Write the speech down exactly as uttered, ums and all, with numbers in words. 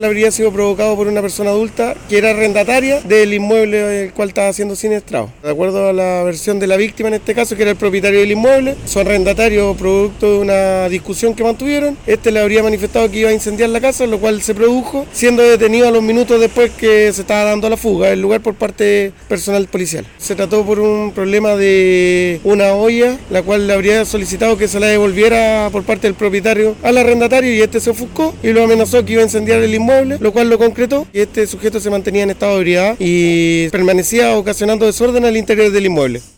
Habría sido provocado por una persona adulta que era arrendataria del inmueble el cual estaba siendo siniestrado. De acuerdo a la versión de la víctima en este caso, que era el propietario del inmueble, su arrendatario, producto de una discusión que mantuvieron, este le habría manifestado que iba a incendiar la casa, lo cual se produjo, siendo detenido a los minutos después que se estaba dando la fuga del lugar por parte personal policial. Se trató por un problema de una olla, la cual le habría solicitado que se la devolviera por parte del propietario al arrendatario y este se ofuscó y lo amenazó que iba a incendiar el inmueble, lo cual lo concretó y este sujeto se mantenía en estado de ebriedad y permanecía ocasionando desorden al interior del inmueble.